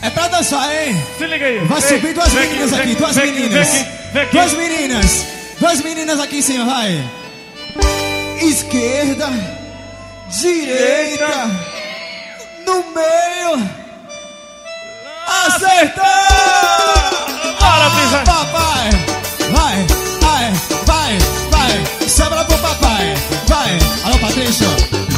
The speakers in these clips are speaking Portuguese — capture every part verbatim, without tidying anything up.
É pra dançar, hein? Se liga aí. Vai Ei, subir duas vem meninas aqui, aqui, vem duas aqui, meninas. vem aqui, vem aqui. Duas meninas. Duas meninas aqui em cima, vai. Esquerda, direita, no meio. Acertou! Bora, Brisa. Papai, vai, vai, vai, vai. Sobra pro papai, vai. Alô, Patrícia.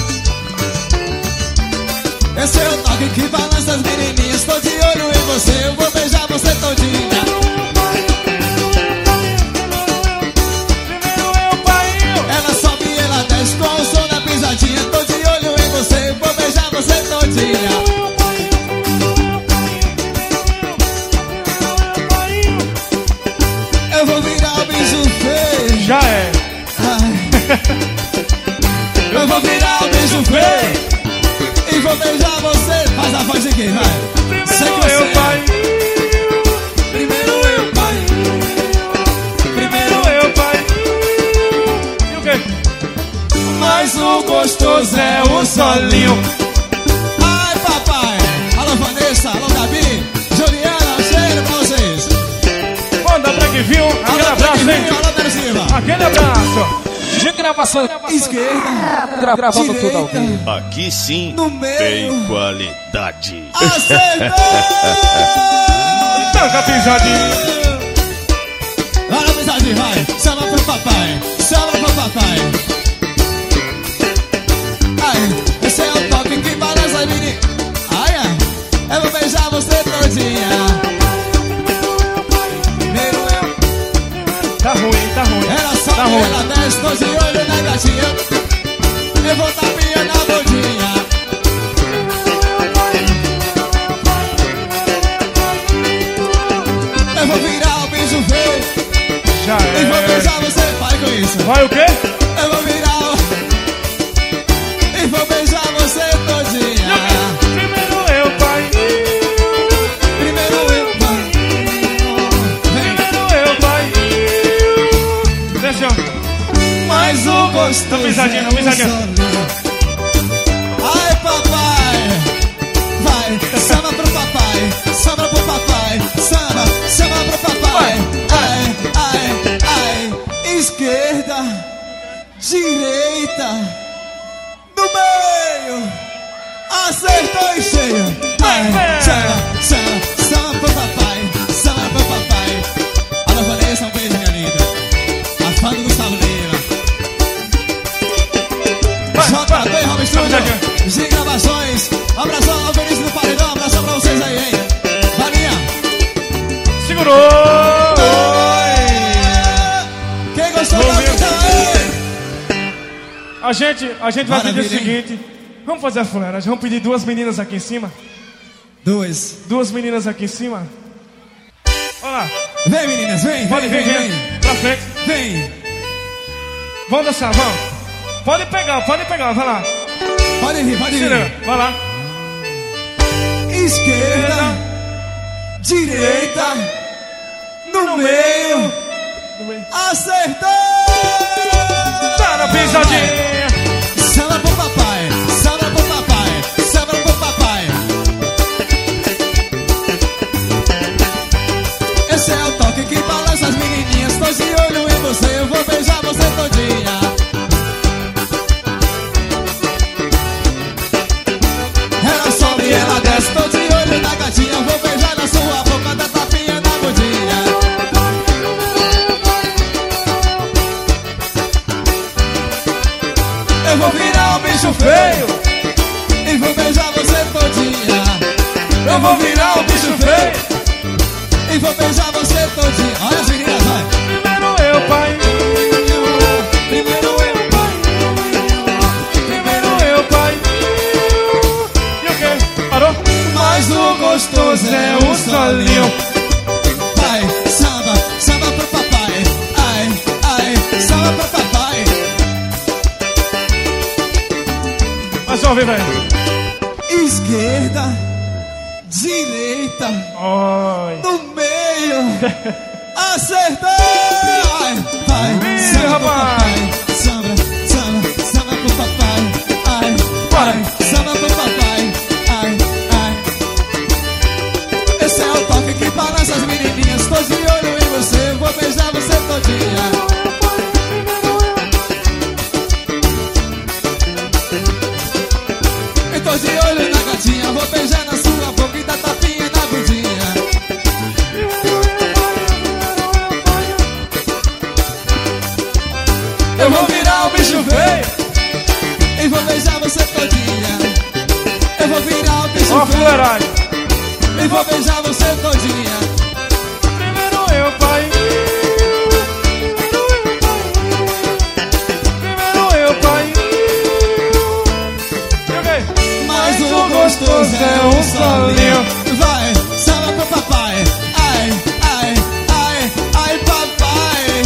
Esse é o toque que balança as menininhas. Tô de olho em você, eu vou beijar você todinha. Primeiro eu, pai. Ela sobe e ela desce com o som da pisadinha. Tô de olho em você, eu vou beijar você todinha. Eu vou virar o bicho feio. Já é. Ai. Eu vou virar o bicho feio e vou beijar você. Faz a voz aqui, vai. Primeiro eu, pai. Primeiro eu, pai. Primeiro eu, pai. E o quê? Mas o gostoso é o solinho. Ai, papai. Alô, Vanessa. Alô, Gabi. Juliana, um cheiro pra vocês. Manda pra que viu. Aquele abraço, hein? Alô, Dani Silva. Aquele abraço. De gravação. Esquerda, Gra gravando direita, tudo ao vivo. Aqui sim no meio. tem qualidade. Acertou! Toca pisadinha. Vai na pisadinha, vai. Salva pro papai. Salva pro papai. Ai, esse é o toque que balança a menina. Ai, ai, eu vou beijar você todinha. Primeiro eu. Tá ruim, tá ruim. Ela sobe, tá ruim. ela desce, tô de olho na gatinha. Eu vou tapinha na bundinha. Eu vou virar o bicho feio Já e vou é. beijar você, pai, com isso. Vai o quê? Eu vou virar o... e vou beijar você todinha. Primeiro eu, pai. Primeiro eu, pai. Vem. Primeiro eu, pai. Desce, ó. Mas o gostoso Tá pisadinha, tá é o pisadinha. solinho. Ai, papai. Vai, samba pro papai. Samba pro papai. Samba, samba pro papai. Ai, ai, ai. Esquerda, direita, no meio. Acertou e cheio. Ai, samba, samba, samba pro papai. Samba pro papai. Alô, Vanessa, um beijo, minha linda. A fã do Gustavo Lima. J B Home Studio, de gravações. Um abração ao Vinícius do Paredão. Um abração pra vocês aí, hein. Valinha. Segurou. Oi. Quem gostou da vida aí? A gente, a gente vai pedir o Maravilha, hein? seguinte. Vamos fazer a fuleiragem. Vamos pedir duas meninas aqui em cima. Dois. Duas meninas aqui em cima. Olha lá. Vem, meninas, vem, Pode vem, vir, vem, vem. vem. Pra frente. Vem. Vamos dançar, vamos. Pode pegar, pode pegar, vai lá. Pode vir, pode Tira, vir. vai lá. Esquerda, direita, no meio. Acertou! Tá na pisadinha. Samba pro papai, samba pro papai, samba pro papai. Esse é o toque que balança as menininhas. Tô de olho em você, eu vou beijar você todinha. Ela sobe e ela desce, tô de olho na gatinha. Eu vou beijar na sua boca, da tapinha na bundinha. Eu vou virar um bicho feio e vou beijar você todinha. Eu vou virar um bicho feio e vou beijar você todinha. Olha as meninas, vai. Primeiro eu, pai. Primeiro eu, pai. Primeiro eu, pai. E o quê? Parou? Mas o gostoso é o solinho. Vai, samba, samba pro papai. Ai, ai, samba pro papai. Mais uma vez, velho. Esquerda, direita, Oi. no meio. Acertou! Vai, vai, Ih, samba pro rapaz. papai. Samba, samba, samba pro papai. Ai, Bora. ai, samba pro papai. Ai, ai. gatinha, vou beijar na sua boca e dar tapinha na bundinha. Eu vou virar o bicho feio e vou beijar você todinha. Eu vou virar o bicho Ó, feio fuleiragem. e vou beijar você todinha. Primeiro eu, pai. Primeiro eu, pai. Joguei. Mas o gostoso é um solinho. Vai, samba pro papai. Ai, ai, ai, ai, papai.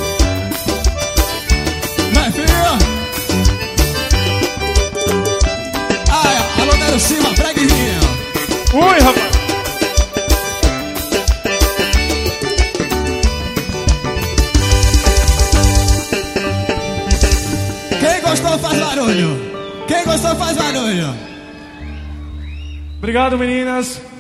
Vai, filho. Ai, alô, Nero Silva, preguinho. Ui, rapaz. Quem gostou faz barulho. Quem gostou faz barulho. Obrigado, meninas.